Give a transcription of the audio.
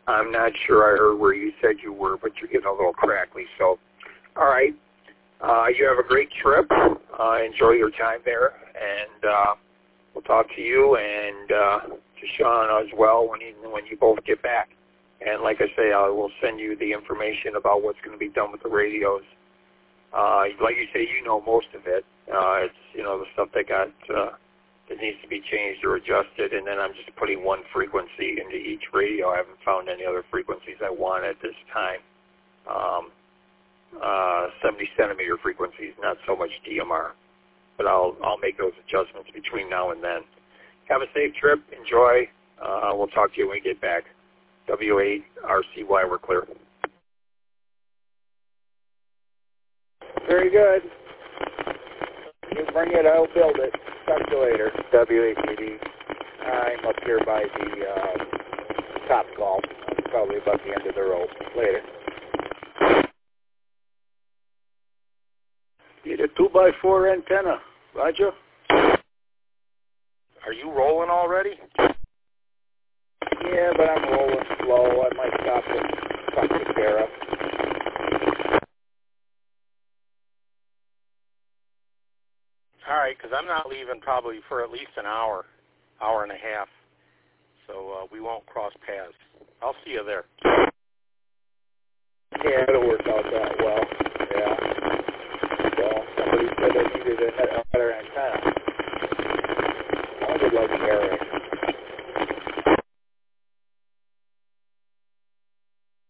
I'm not sure I heard where you said you were, but you're getting a little crackly. So, all right. You have a great trip. Enjoy your time there, and we'll talk to you and to Sean as well when you both get back. And like I say, I will send you the information about what's going to be done with the radios. Like you say, you know most of it. It's the stuff that needs to be changed or adjusted, and then I'm just putting one frequency into each radio. I haven't found any other frequencies I want at this time. 70 centimeter frequencies, not so much DMR. But I'll make those adjustments between now and then. Have a safe trip. Enjoy. We'll talk to you when we get back. W8RCY, we're clear. Very good. You bring it, I'll build it. Talk to you later. W8CD. I'm up here by the top golf. Probably about the end of the rope. Later. Need a 2x4 antenna. Roger. Are you rolling already? Yeah, but I'm rolling slow. I might stop and talk to Sarah. All right, because I'm not leaving probably for at least an hour and a half. So we won't cross paths. I'll see you there. Yeah, it'll work out that well.